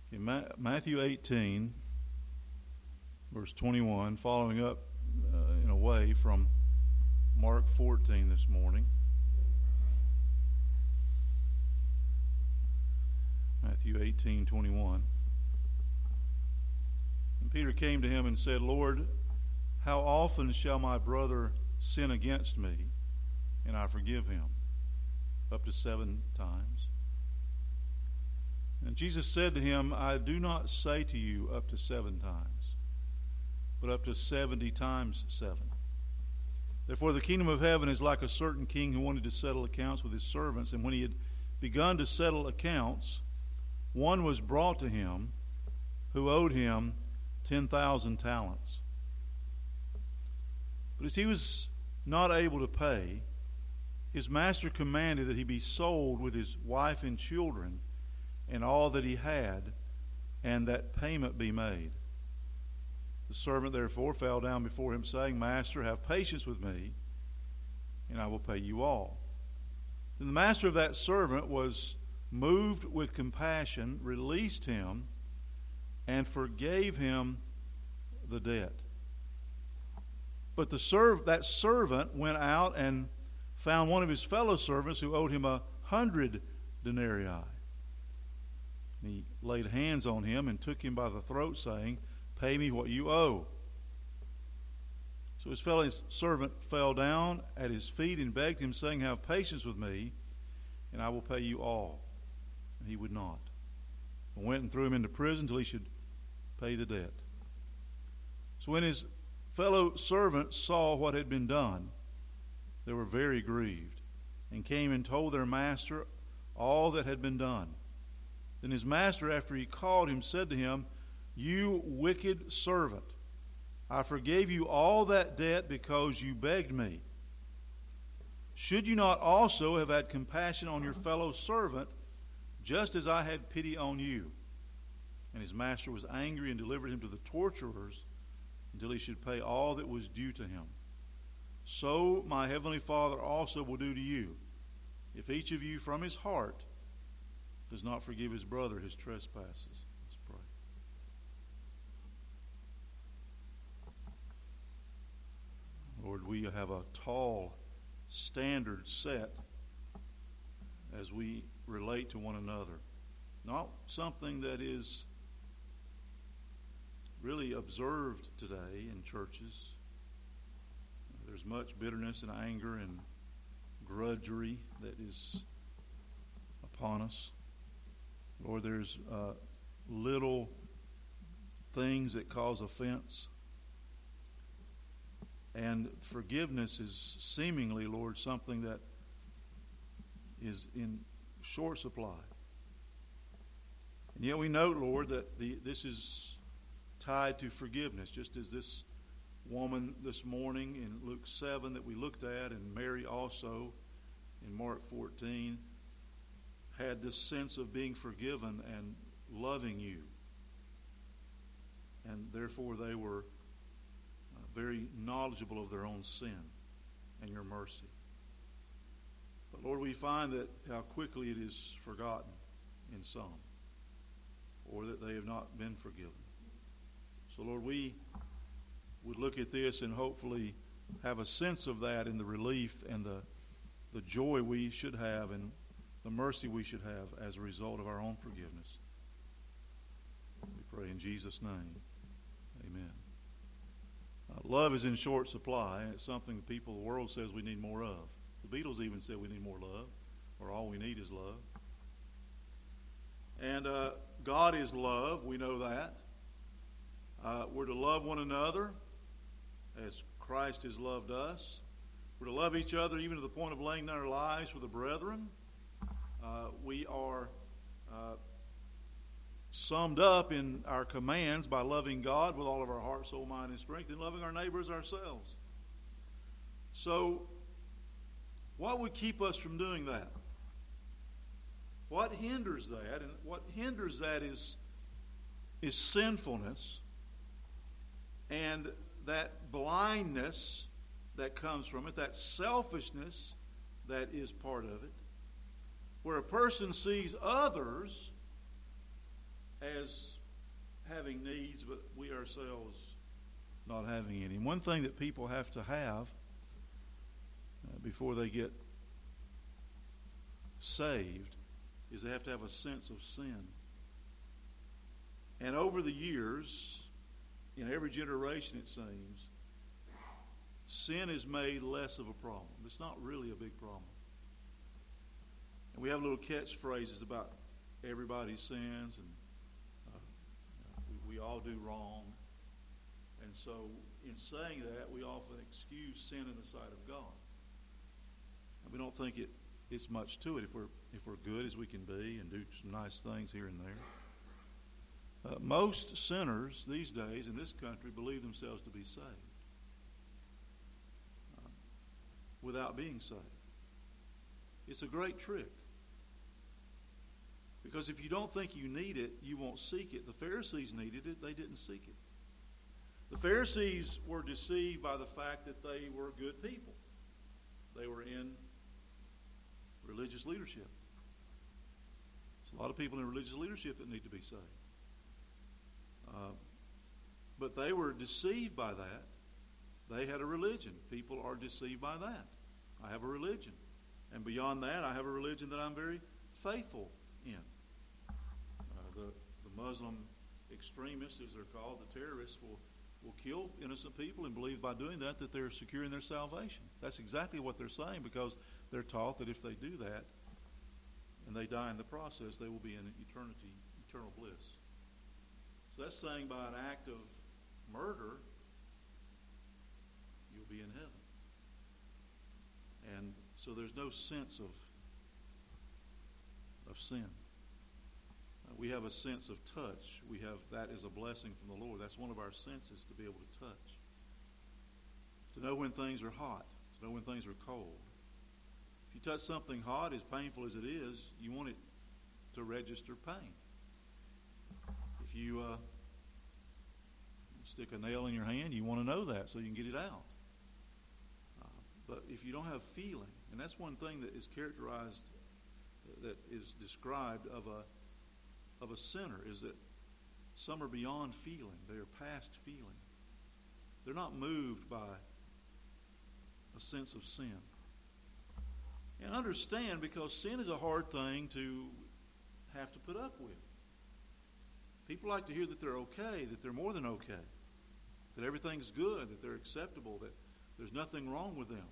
In Matthew 18, verse 21, following up in a way from Mark 14 this morning. Matthew 18:21. And Peter came to him and said, Lord, how often shall my brother sin against me, and I forgive him? Up to 7 times. And Jesus said to him, I do not say to you up to 7 times, but up to 70 times 7. Therefore the kingdom of heaven is like a certain king who wanted to settle accounts with his servants, and when he had begun to settle accounts, one was brought to him who owed him 10,000 talents. But as he was not able to pay, his master commanded that he be sold with his wife and children and all that he had, and that payment be made. The servant therefore fell down before him, saying, Master, have patience with me, and I will pay you all. Then the master of that servant was moved with compassion, released him, and forgave him the debt. But that servant went out and found one of his fellow servants who owed him 100 denarii. And he laid hands on him and took him by the throat, saying, Pay me what you owe. So his fellow servant fell down at his feet and begged him, saying, Have patience with me, and I will pay you all. And he would not, and went and threw him into prison till he should pay the debt. So when his fellow servants saw what had been done, they were very grieved, and came and told their master all that had been done. Then his master, after he called him, said to him, You wicked servant, I forgave you all that debt because you begged me. Should you not also have had compassion on your fellow servant, just as I had pity on you? And his master was angry and delivered him to the torturers until he should pay all that was due to him. So my heavenly Father also will do to you, if each of you from his heart does not forgive his brother his trespasses. Let's pray. Lord, we have a tall standard set as we relate to one another. Not something that is really observed today in churches. There's much bitterness and anger and grudgery that is upon us. Lord, there's little things that cause offense. And forgiveness is seemingly, Lord, something that is in short supply. And yet we note, Lord, that this is tied to forgiveness, just as this woman this morning in Luke 7 that we looked at, and Mary also in Mark 14, had this sense of being forgiven and loving you. And therefore they were very knowledgeable of their own sin and your mercy. But Lord, we find that how quickly it is forgotten in some, or that they have not been forgiven. So Lord, we would look at this and hopefully have a sense of that in the relief and the joy we should have and the mercy we should have as a result of our own forgiveness. We pray in Jesus' name. Amen. Love is in short supply, and it's something the world says we need more of. The Beatles even said we need more love, or all we need is love. And God is love, we know that. We're to love one another as Christ has loved us. We're to love each other even to the point of laying down our lives for the brethren. We are summed up in our commands by loving God with all of our heart, soul, mind, and strength, and loving our neighbors ourselves. So, what would keep us from doing that? What hinders that? And what hinders that is sinfulness and that blindness that comes from it, that selfishness that is part of it, where a person sees others as having needs, but we ourselves not having any. And one thing that people have to have before they get saved is they have to have a sense of sin. And over the years, in every generation it seems, sin is made less of a problem. It's not really a big problem. And we have little catchphrases about everybody sins, and we all do wrong. And so in saying that, we often excuse sin in the sight of God. And we don't think it's much to it if we're good as we can be and do some nice things here and there. Most sinners these days in this country believe themselves to be saved without being saved. It's a great trick. Because if you don't think you need it, you won't seek it. The Pharisees needed it. They didn't seek it. The Pharisees were deceived by the fact that they were good people. They were in religious leadership. There's a lot of people in religious leadership that need to be saved. But they were deceived by that. They had a religion. People are deceived by that. I have a religion. And beyond that, I have a religion that I'm very faithful in. The Muslim extremists, as they're called, the terrorists, will kill innocent people and believe by doing that they're securing their salvation. That's exactly what they're saying, because they're taught that if they do that and they die in the process, they will be in eternal bliss. So that's saying by an act of murder, you'll be in heaven. And so there's no sense of sin. We have a sense of touch. That is a blessing from the Lord. That's one of our senses, to be able to touch. To know when things are hot. To know when things are cold. If you touch something hot, as painful as it is, you want it to register pain. If you stick a nail in your hand, you want to know that so you can get it out. But if you don't have feeling, and that's one thing that is characterized, that is described of a sinner, is that some are beyond feeling. They are past feeling. They're not moved by a sense of sin. And understand, because sin is a hard thing to have to put up with. People like to hear that they're okay, that they're more than okay, that everything's good, that they're acceptable, that there's nothing wrong with them.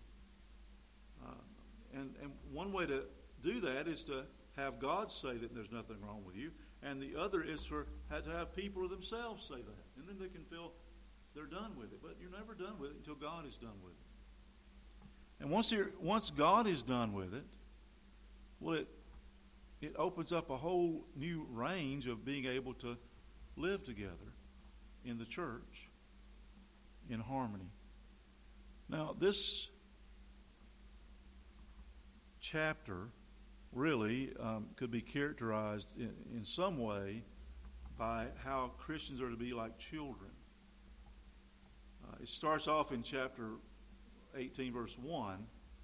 And one way to do that is to have God say that there's nothing wrong with you, and the other is to have people themselves say that, and then they can feel they're done with it. But you're never done with it until God is done with it. And once God is done with it, well, it opens up a whole new range of being able to live together in the church in harmony. Now, this chapter really could be characterized in some way by how Christians are to be like children. It starts off in chapter 18, verse 1,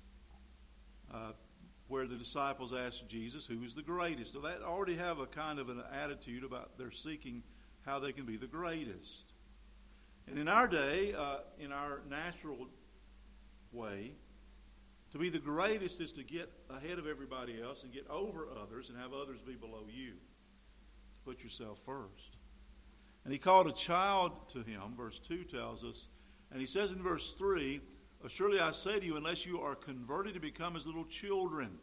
where the disciples ask Jesus, who is the greatest? So they already have a kind of an attitude about their seeking how they can be the greatest. And in our day, in our natural way, to be the greatest is to get ahead of everybody else and get over others and have others be below you. To put yourself first. And he called a child to him, verse 2 tells us, and he says in verse 3, "Surely I say to you, unless you are converted to become as little children,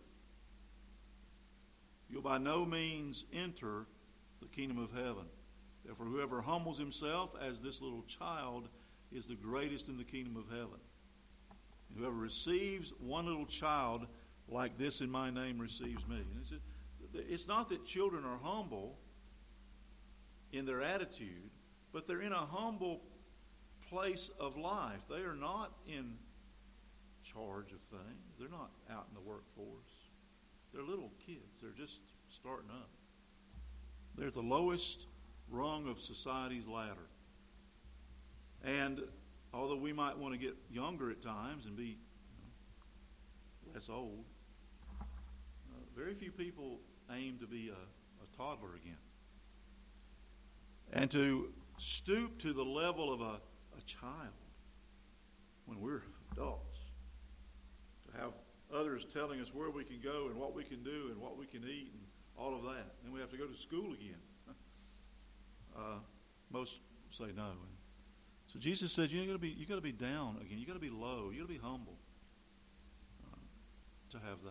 you'll by no means enter the kingdom of heaven. Therefore, whoever humbles himself as this little child is the greatest in the kingdom of heaven. And whoever receives one little child like this in my name receives me." And it's not that children are humble in their attitude, but they're in a humble place of life. They are not in charge of things. They're not out in the workforce. They're little kids. They're just starting up. They're at the lowest rung of society's ladder. And although we might want to get younger at times and be less old, very few people aim to be a toddler again. And to stoop to the level of a child when we're adults. To have others telling us where we can go and what we can do and what we can eat and all of that. Then we have to go to school again. Most say no. So Jesus said, you got to be down again. You got to be low. You got to be humble to have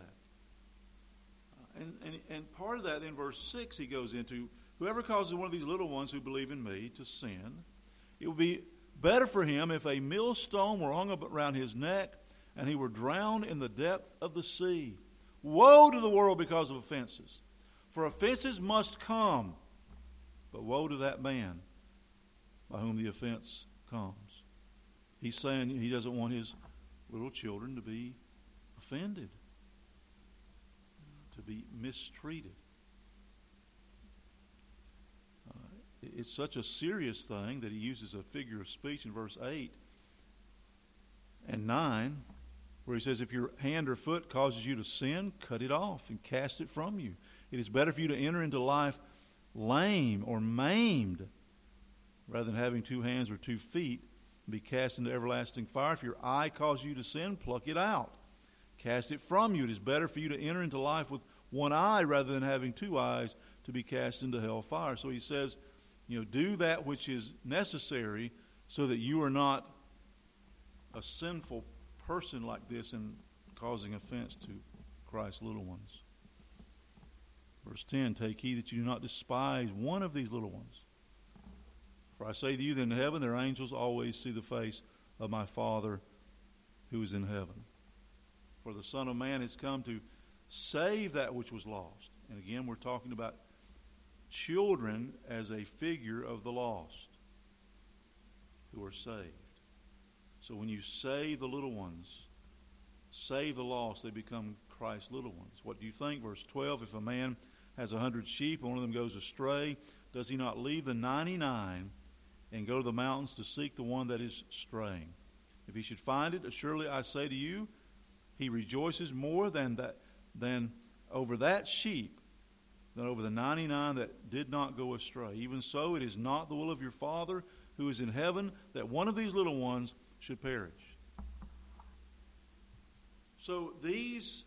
that. And part of that in verse 6 he goes into, whoever causes one of these little ones who believe in me to sin, it would be better for him if a millstone were hung around his neck and he were drowned in the depth of the sea. Woe to the world because of offenses. For offenses must come, but woe to that man by whom the offense comes. He's saying he doesn't want his little children to be offended, to be mistreated. It's such a serious thing that he uses a figure of speech in verse 8 and 9, where he says, if your hand or foot causes you to sin, cut it off and cast it from you. It is better for you to enter into life lame or maimed rather than having 2 hands or 2 feet and be cast into everlasting fire. If your eye causes you to sin, pluck it out. Cast it from you. It is better for you to enter into life with 1 eye rather than having 2 eyes to be cast into hell fire. So he says, do that which is necessary so that you are not a sinful person like this and causing offense to Christ's little ones. Verse 10, take heed that you do not despise one of these little ones. For I say to you that in heaven their angels always see the face of my Father who is in heaven. For the Son of Man has come to save that which was lost. And again, we're talking about children as a figure of the lost who are saved. So when you save the little ones, save the lost, they become Christ's little ones. What do you think? Verse 12, if a man has 100 sheep and one of them goes astray, does he not leave the 99 and go to the mountains to seek the one that is straying? If he should find it, surely I say to you, he rejoices more than over that sheep than over the 99 that did not go astray. Even so, it is not the will of your Father who is in heaven that one of these little ones should perish. So these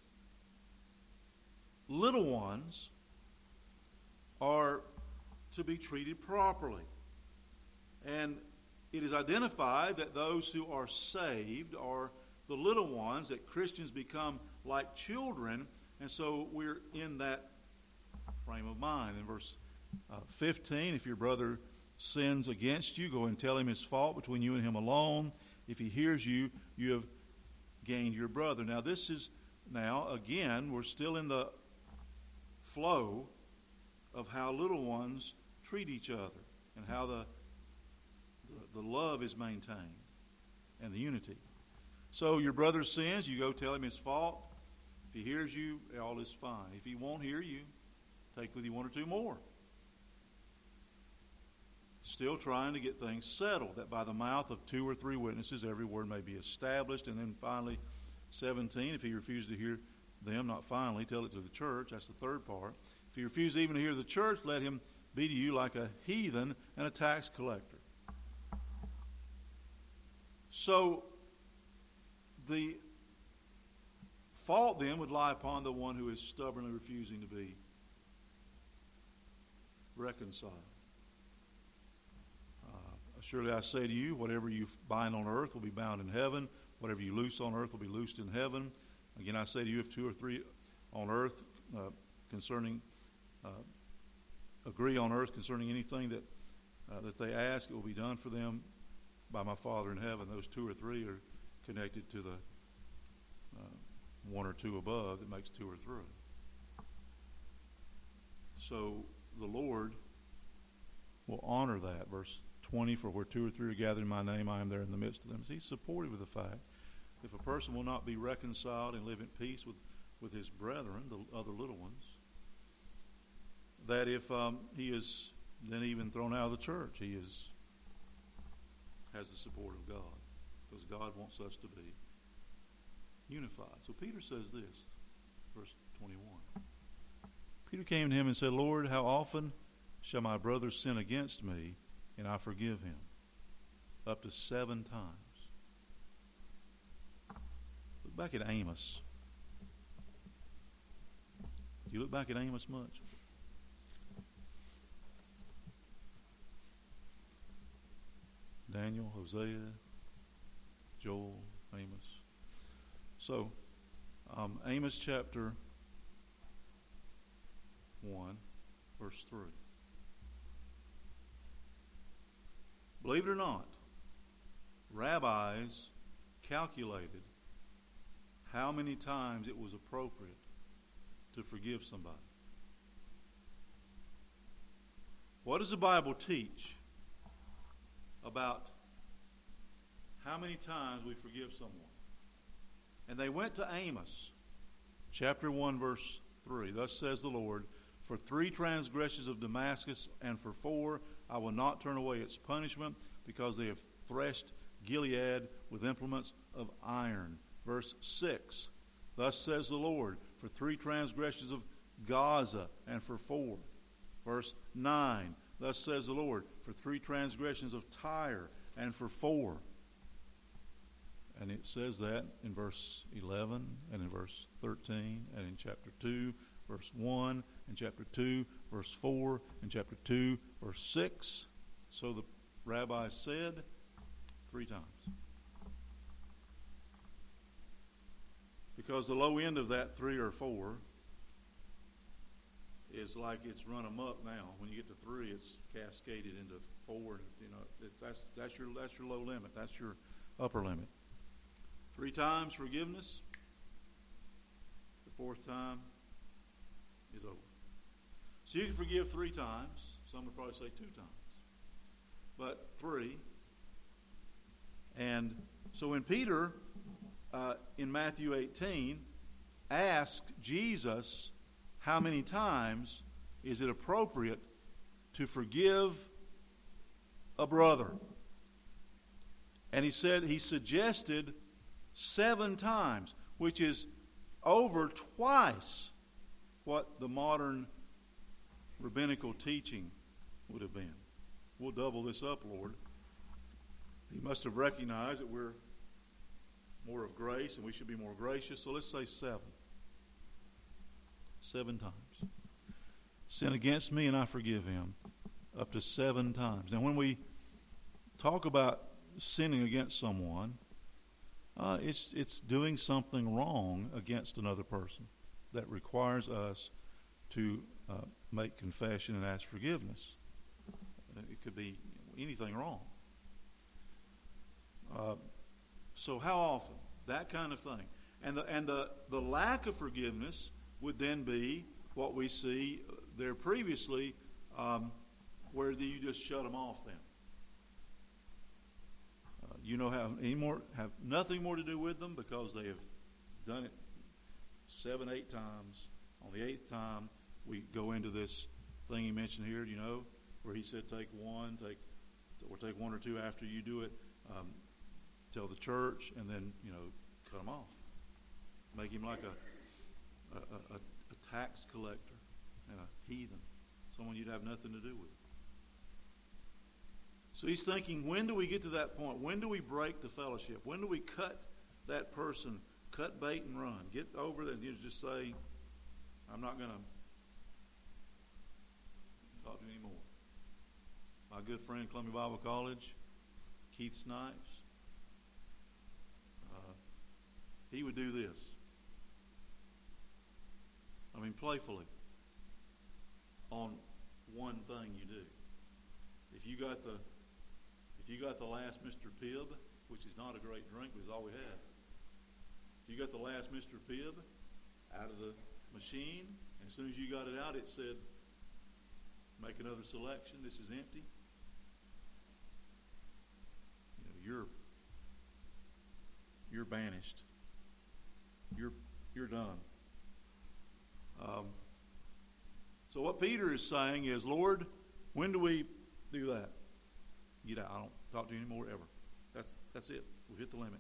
little ones are to be treated properly. And it is identified that those who are saved are the little ones, that Christians become like children. And so we're in that frame of mind. In verse 15, if your brother sins against you, go and tell him his fault between you and him alone. If he hears you, you have gained your brother. Now again, we're still in the flow of how little ones treat each other and how the love is maintained and the unity. So your brother sins, you go tell him his fault. If he hears you, all is fine. If he won't hear you, take with you 1 or 2 more. Still trying to get things settled, that by the mouth of 2 or 3 witnesses every word may be established. And then finally, 17, if he refuses to hear them, not finally, tell it to the church. That's the third part. If he refuses even to hear the church, let him be to you like a heathen and a tax collector. So the fault then would lie upon the one who is stubbornly refusing to be reconciled. Surely I say to you, whatever you bind on earth will be bound in heaven. Whatever you loose on earth will be loosed in heaven. Again, I say to you, if 2 or 3 on earth agree on earth concerning anything that they ask, it will be done for them by my Father in heaven. Those 2 or 3 are connected to the 1 or 2 above that makes 2 or 3. So the Lord will honor that. Verse 20, for where 2 or 3 are gathered in my name, I am there in the midst of them. He's supportive of the fact if a person will not be reconciled and live in peace with his brethren, the other little ones, that if he is then even thrown out of the church, he has the support of God, because God wants us to be unified. So Peter says this, verse 21. Peter came to him and said, Lord, how often shall my brother sin against me, and I forgive him. Up to 7 times. Look back at Amos. Do you look back at Amos much? Daniel, Hosea, Joel, Amos. So, Amos chapter 1, verse 3. Believe it or not, rabbis calculated how many times it was appropriate to forgive somebody. What does the Bible teach about how many times we forgive someone? And they went to Amos, chapter 1, verse 3. Thus says the Lord, for 3 transgressions of Damascus, and for 4 I will not turn away its punishment, because they have threshed Gilead with implements of iron. Verse 6. Thus says the Lord, for 3 transgressions of Gaza, and for 4. Verse 9. Thus says the Lord, for 3 transgressions of Tyre, and for 4. And it says that in verse 11, and in verse 13, and in chapter 2, verse 1, and chapter 2, verse 4, and chapter 2, verse 6. So the rabbi said 3 times. Because the low end of that 3 or 4 is like it's run amok now. When you get to 3, it's cascaded into 4. You know, that's your low limit. That's your upper limit. 3 times forgiveness. The 4th time is over. So you can forgive 3 times. Some would probably say 2 times, but 3. And so when Peter, in Matthew 18, asked Jesus, how many times is it appropriate to forgive a brother? And he suggested 7 times, which is over twice what the modern rabbinical teaching would have been. We'll double this up, Lord. He must have recognized that we're more of grace and we should be more gracious. So let's say 7. 7 times. Sin against me and I forgive him. Up to 7 times. Now when we talk about sinning against someone, it's doing something wrong against another person that requires us to make confession and ask forgiveness. It could be anything wrong. So how often? That kind of thing. And the lack of forgiveness would then be what we see there previously, where you just shut them off then. Have nothing more to do with them because they have done it 7, 8 times. On the 8th time, we go into this thing he mentioned here, where he said take 1 or 2 after you do it. Tell the church, and then cut them off. Make him like a tax collector and a heathen, someone you'd have nothing to do with. So he's thinking, when do we get to that point? When do we break the fellowship? When do we cut that person, cut bait and run? Get over there and just say, I'm not going to talk to you anymore. My good friend, Columbia Bible College, Keith Snipes, he would do this. Playfully, on one thing you do. If you got the last Mr. Pibb, which is not a great drink, but it's all we had. If you got the last Mr. Pibb out of the machine, and as soon as you got it out, it said, make another selection. This is empty. You're banished. You're done. So what Peter is saying is, Lord, when do we do that? Get out. I don't talk to you anymore ever. That's it. We've hit the limit.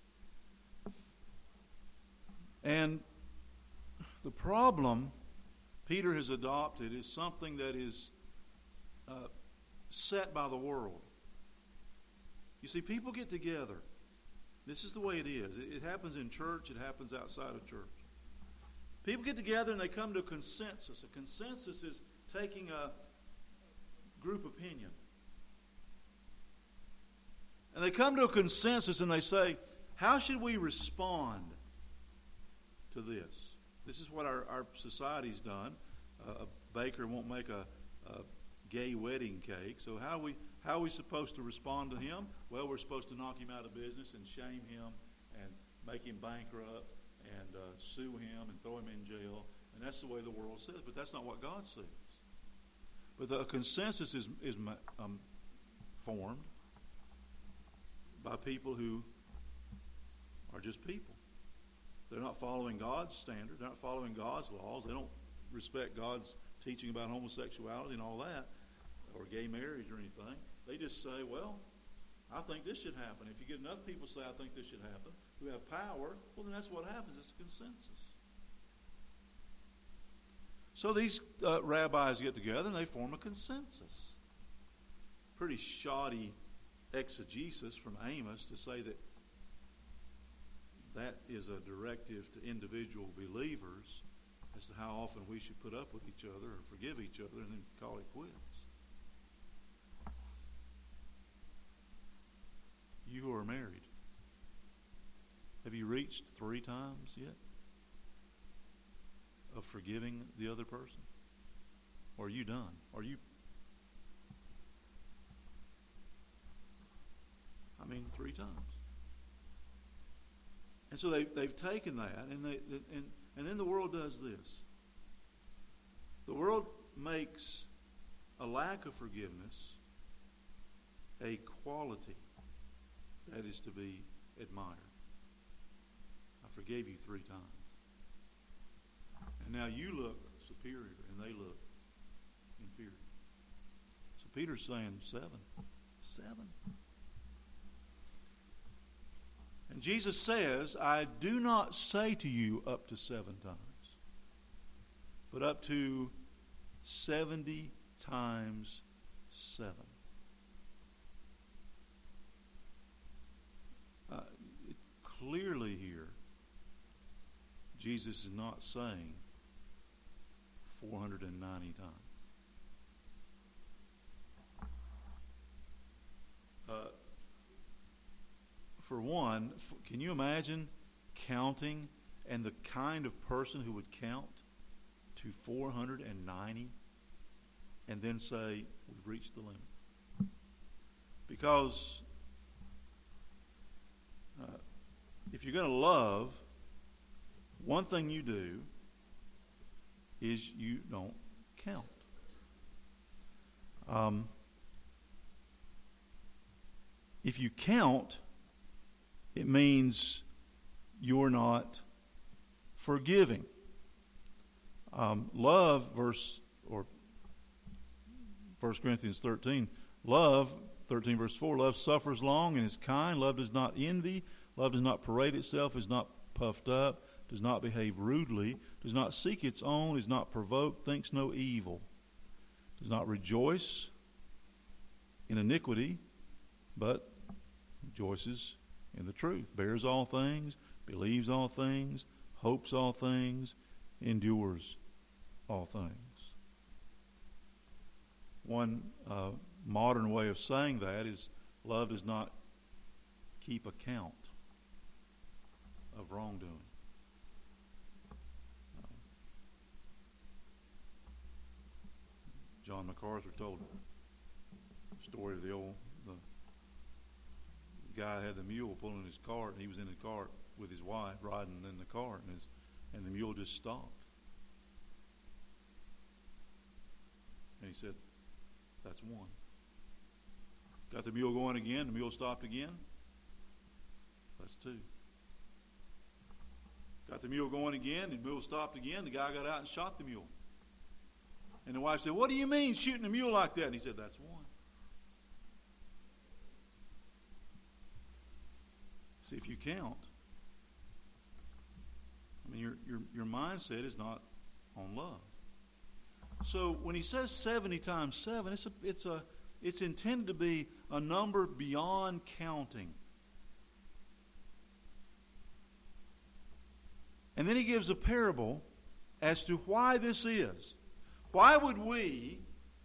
And the problem Peter has adopted is something that is set by the world. You see, people get together. This is the way it is. It happens in church. It happens outside of church. People get together and they come to a consensus. A consensus is taking a group opinion. And they come to a consensus and they say, how should we respond to this? This is what our society's done. A baker won't make a gay wedding cake. So how are we supposed to respond to him? Well, we're supposed to knock him out of business and shame him and make him bankrupt and sue him and throw him in jail. And that's the way the world says. But that's not what God says. But the consensus is formed by people who are just people. They're not following God's standard. They're not following God's laws. They don't respect God's teaching about homosexuality and all that, or gay marriage or anything. They just say, well, I think this should happen. If you get enough people say, I think this should happen, who have power, well, then that's what happens. It's a consensus. So these rabbis get together and they form a consensus. Pretty shoddy exegesis from Amos to say that that is a directive to individual believers as to how often we should put up with each other or forgive each other and then call it quits. You who are married, have you reached 3 times yet of forgiving the other person? Or are you done? Are you? 3 times. And so they've taken that, and then the world does this. The world makes a lack of forgiveness a quality that is to be admired. I forgave you 3 times. And now you look superior, and they look inferior. So Peter's saying 7. 7. And Jesus says, I do not say to you up to 7 times, but up to 70 times 7. Clearly here, Jesus is not saying 490 times. For one, can you imagine counting and the kind of person who would count to 490 and then say, we've reached the limit? Because if you're going to love, one thing you do is you don't count. If you count, it means you're not forgiving. Love, 1 Corinthians 13, love, 13 verse 4, love suffers long and is kind. Love does not envy. Love does not parade itself, is not puffed up, does not behave rudely, does not seek its own, is not provoked, thinks no evil, does not rejoice in iniquity, but rejoices in the truth, bears all things, believes all things, hopes all things, endures all things. One modern way of saying that is love does not keep account of wrongdoing. John MacArthur told the story of the guy had the mule pulling his cart, and he was in the cart with his wife riding in the cart, and the mule just stopped. And he said, that's 1. Got the mule going again, the mule stopped again. That's 2. Got the mule going again, the mule stopped again, the guy got out and shot the mule. And the wife said, what do you mean shooting a mule like that? And he said, that's 1. See, if you count, your mindset is not on love. So when he says 70 times 7, it's intended to be a number beyond counting. And then he gives a parable as to why this is. Why would we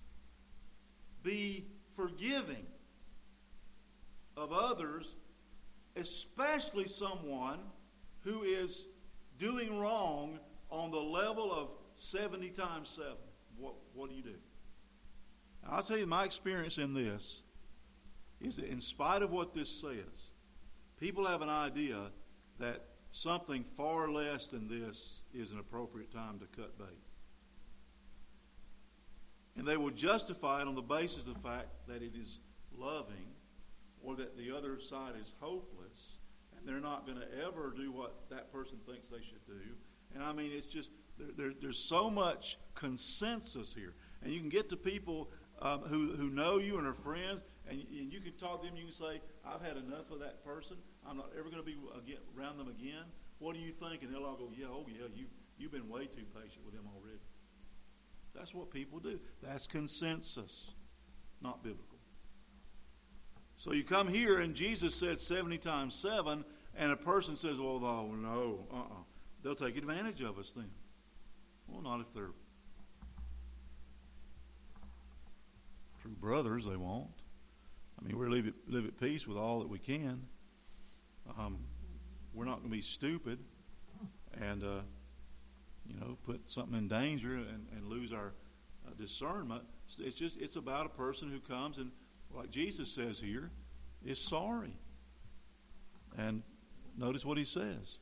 be forgiving of others, especially someone who is doing wrong on the level of 70 times 7? What do you do? I'll tell you, my experience in this is that in spite of what this says, people have an idea that something far less than this is an appropriate time to cut bait. And they will justify it on the basis of the fact that it is loving or that the other side is hopeless and they're not going to ever do what that person thinks they should do. And I mean, it's just, there's so much consensus here. And you can get to people who know you and are friends, and you can talk to them, you can say, I've had enough of that person. I'm not ever going to be around them again. What do you think? And they'll all go, you've been way too patient with them already. That's what people do. That's consensus, not biblical. So you come here and Jesus said 70 times 7, and a person says, well, no, they'll take advantage of us then. Well, not if they're true brothers, they won't. I mean, we live at peace with all that we can. We're not going to be stupid and put something in danger and lose our discernment. It's about a person who comes and, like Jesus says here, is sorry. And notice what he says.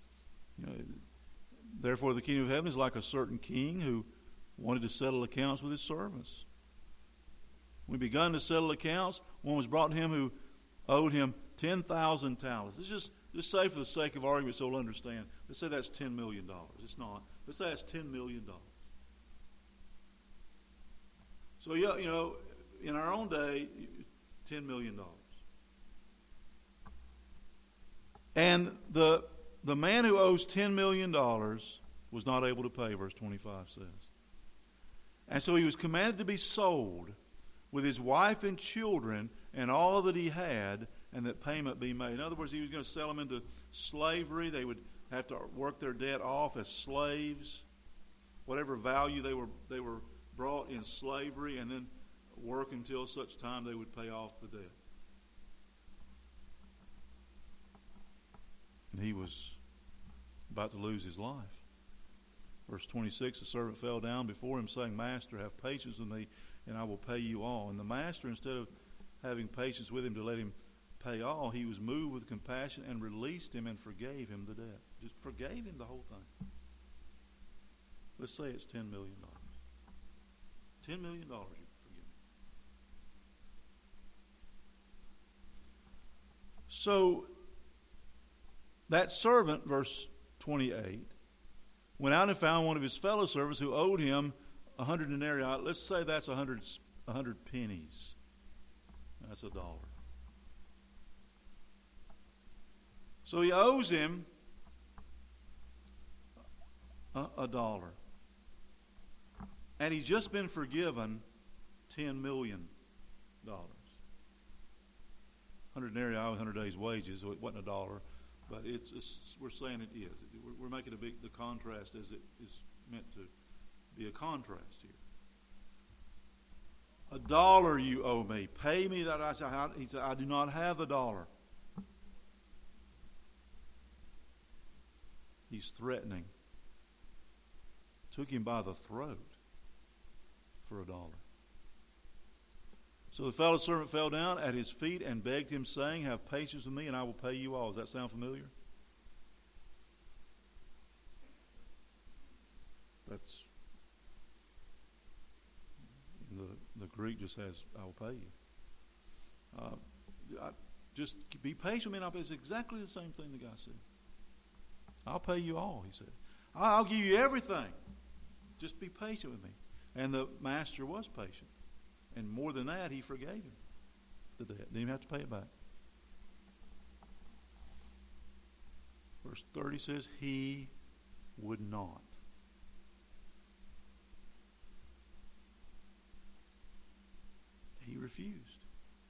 Therefore the kingdom of heaven is like a certain king who wanted to settle accounts with his servants. When he begun to settle accounts, one was brought to him who owed him 10,000 talents. Let's just say, for the sake of argument, so we'll understand. Let's say that's $10 million. It's not. Let's say that's $10 million. So, in our own day, $10 million. And the man who owes $10 million was not able to pay, verse 25 says. And so he was commanded to be sold with his wife and children and all that he had, and that payment be made. In other words, he was going to sell them into slavery. They would have to work their debt off as slaves, whatever value they were brought in slavery, and then work until such time they would pay off the debt. And he was about to lose his life. Verse 26, the servant fell down before him, saying, Master, have patience with me, and I will pay you all. And the master, instead of having patience with him to let him pay all, he was moved with compassion and released him and forgave him the debt. Just forgave him the whole thing. Let's say it's $10 million. $10 million you forgive. So that servant, verse 28, went out and found one of his fellow servants who owed him 100 denarii. Let's say that's 100 pennies. That's $1. So he owes him $1. And he's just been forgiven $10 million. 100 denarii, 100 days' wages. So it wasn't $1, but we're saying it is. We're making the contrast as it is meant to be a contrast here. $1 you owe me. Pay me that. He said, I do not have $1. He's threatening. Took him by the throat for $1. So the fellow servant fell down at his feet and begged him, saying, Have patience with me, and I will pay you all. Does that sound familiar? That's the Greek just says, I will pay you. Just be patient with me. It's exactly the same thing the guy said. I'll pay you all, he said. I'll give you everything. Just be patient with me. And the master was patient. And more than that, he forgave him the debt. Didn't even have to pay it back. Verse 30 says, he would not. refused.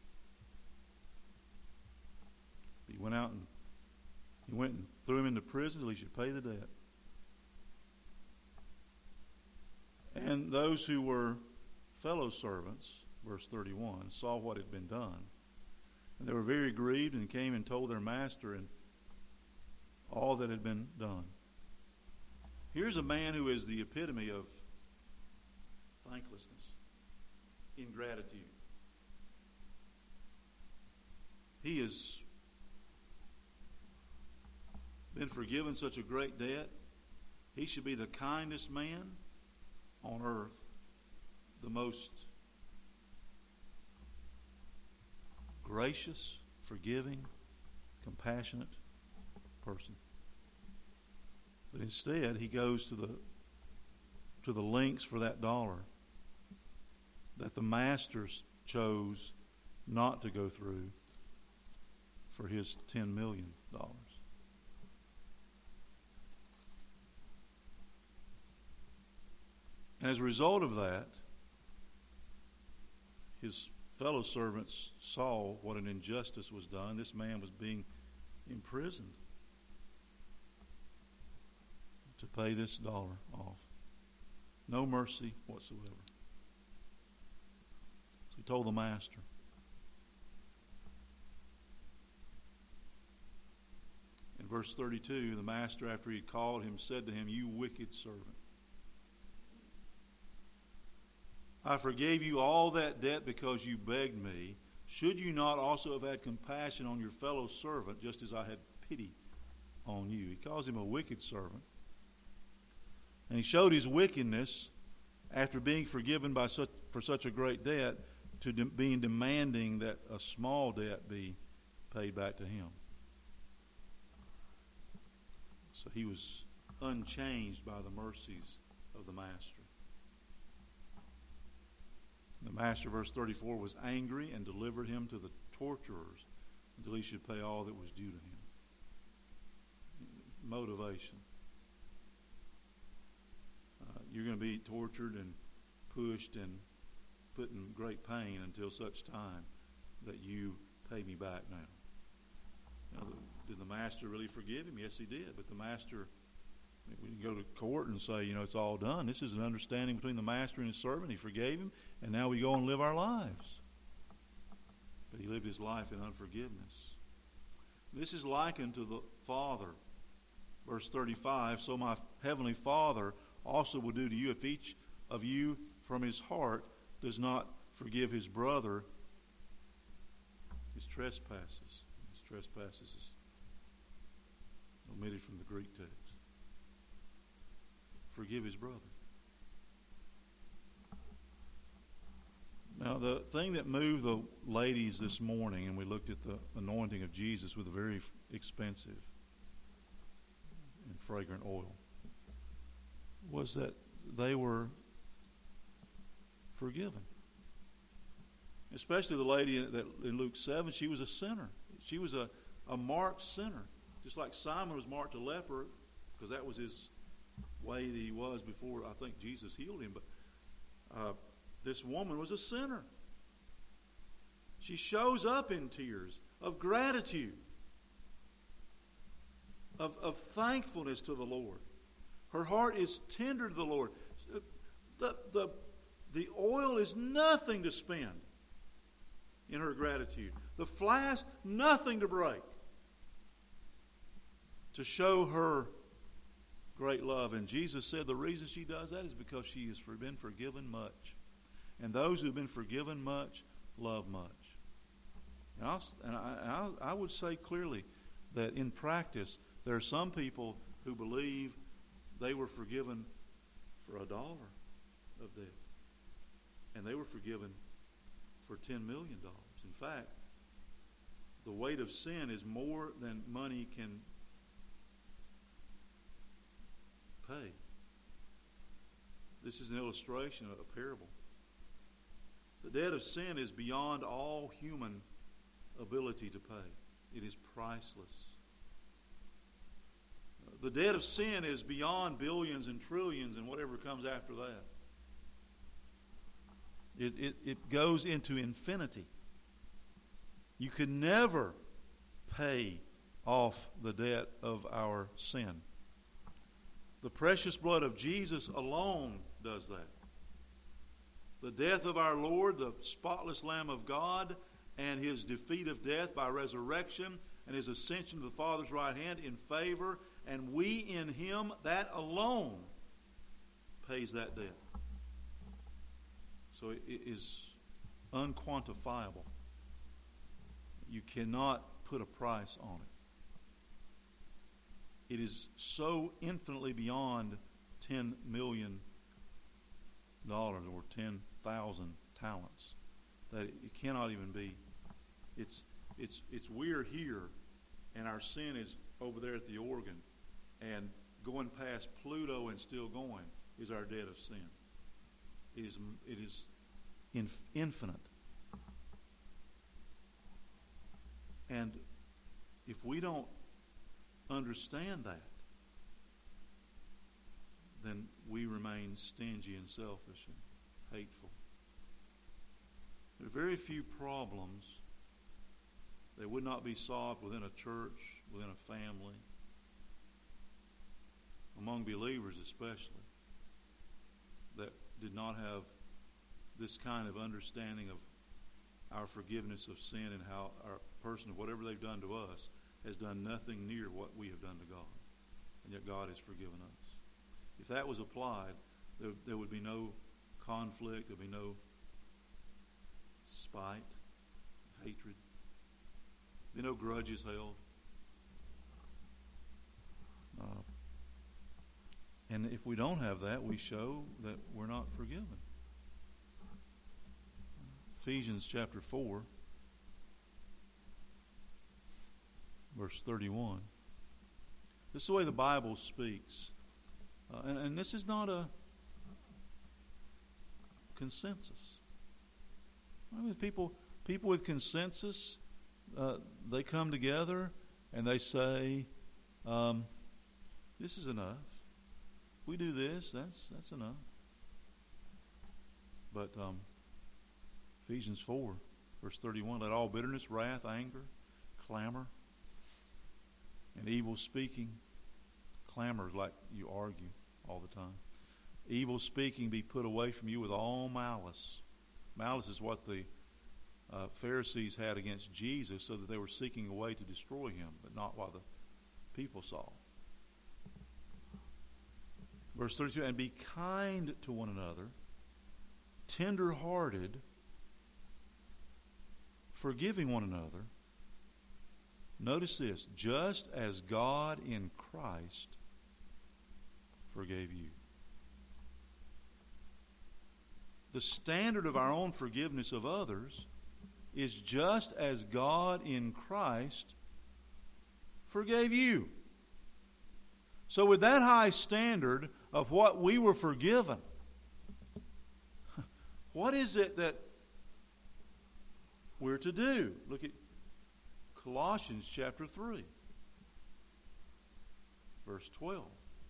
He went out and threw him into prison till he should pay the debt. And those who were fellow servants, verse 31, saw what had been done. And they were very grieved and came and told their master and all that had been done. Here's a man who is the epitome of thanklessness, ingratitude. He has been forgiven such a great debt. He should be the kindest man on earth, the most gracious, forgiving, compassionate person. But instead, he goes to the lengths for that dollar that the masters chose not to go through for his $10 million. And as a result of that, his fellow servants saw what an injustice was done. This man was being imprisoned to pay this dollar off. No mercy whatsoever. So he told the master. In verse 32, the master, after he had called him, said to him, "You wicked servant. I forgave you all that debt because you begged me. Should you not also have had compassion on your fellow servant, just as I had pity on you?" He calls him a wicked servant. And he showed his wickedness after being forgiven for such a great debt to being demanding that a small debt be paid back to him. So he was unchanged by the mercies of the master. The master, verse 34, was angry and delivered him to the torturers until he should pay all that was due to him. Motivation. You're going to be tortured and pushed and put in great pain until such time that you pay me back now. Did the master really forgive him? Yes, he did. But the master, we can go to court and say, it's all done. This is an understanding between the master and his servant. He forgave him, and now we go and live our lives. But he lived his life in unforgiveness. This is likened to the Father. Verse 35, "So my heavenly Father also will do to you if each of you from his heart does not forgive his brother his trespasses." His trespasses is omitted from the Greek text. Forgive his brother. Now, the thing that moved the ladies this morning, and we looked at the anointing of Jesus with a very expensive and fragrant oil, was that they were forgiven. Especially the lady that in Luke 7, she was a sinner. She was a marked sinner. Just like Simon was marked a leper, because that was his way that he was before, I think, Jesus healed him. But this woman was a sinner. She shows up in tears of gratitude, of thankfulness to the Lord. Her heart is tender to the Lord. The oil is nothing to spend in her gratitude. The flask, nothing to break, to show her great love. And Jesus said the reason she does that is because she has been forgiven much. And those who have been forgiven much love much. And I would say clearly that in practice, there are some people who believe they were forgiven for $1 of debt. And they were forgiven for $10 million. In fact, the weight of sin is more than money can pay. This is an illustration, a parable. The debt of sin is beyond all human ability to pay. It is priceless. The debt of sin is beyond billions and trillions and whatever comes after that. It goes into infinity. You could never pay off the debt of our sin. The precious blood of Jesus alone does that. The death of our Lord, the spotless Lamb of God, and His defeat of death by resurrection and His ascension to the Father's right hand in favor, and we in Him, that alone pays that debt. So it is unquantifiable. You cannot put a price on it. It is so infinitely beyond $10 million or 10,000 talents that it cannot even be. It's we're here, and our sin is over there at the organ, and going past Pluto and still going is our debt of sin. It is infinite. And if we don't understand that, then we remain stingy and selfish and hateful. There are very few problems that would not be solved within a church, within a family, among believers especially, that did not have this kind of understanding of our forgiveness of sin and how our person, whatever they've done to us, has done nothing near what we have done to God. And yet God has forgiven us. If that was applied, there would be no conflict, there would be no spite, hatred, there would be no grudges held. And if we don't have that, we show that we're not forgiven. Ephesians chapter 4, verse 31. This is the way the Bible speaks. And this is not a consensus. I mean, people with consensus, they come together and they say, this is enough. We do this, that's enough. But Ephesians 4, verse 31, let all bitterness, wrath, anger, clamor, and evil speaking. Clamor is like you argue all the time. Evil speaking be put away from you with all malice. Malice is what the Pharisees had against Jesus, so that they were seeking a way to destroy him, but not while the people saw. Verse 32, and be kind to one another, tender-hearted, forgiving one another. Notice this, just as God in Christ forgave you. The standard of our own forgiveness of others is just as God in Christ forgave you. So with that high standard of what we were forgiven, what is it that we're to do? Look at Colossians chapter 3, verse 12.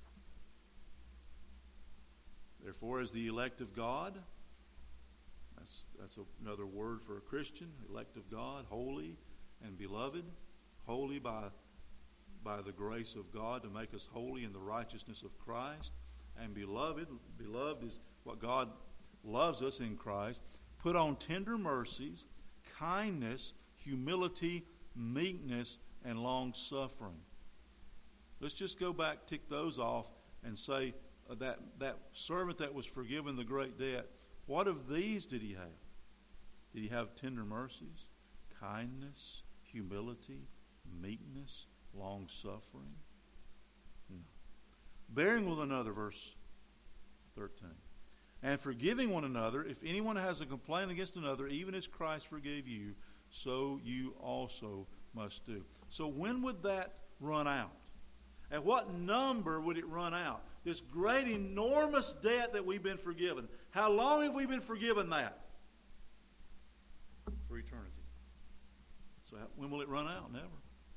Therefore, as the elect of God, that's another word for a Christian, elect of God, holy and beloved, holy by the grace of God to make us holy in the righteousness of Christ, and beloved is what God loves us in Christ. Put on tender mercies, kindness, humility, meekness, and long-suffering. Let's just go back, tick those off, and say that servant that was forgiven the great debt, what of these did he have? Did he have tender mercies, kindness, humility, meekness, long-suffering? No. Bearing with another, verse 13. And forgiving one another, if anyone has a complaint against another, even as Christ forgave you, so you also must do. So when would that run out? At what number would it run out? This great, enormous debt that we've been forgiven. How long have we been forgiven that? For eternity. So when will it run out? Never.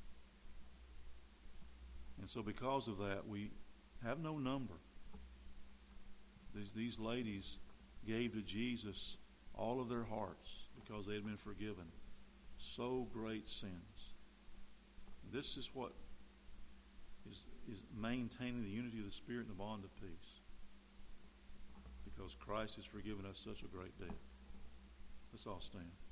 And so because of that, we have no number. These ladies gave to Jesus all of their hearts because they had been forgiven so great sins. This is what is maintaining the unity of the Spirit and the bond of peace, because Christ has forgiven us such a great debt. Let's all stand.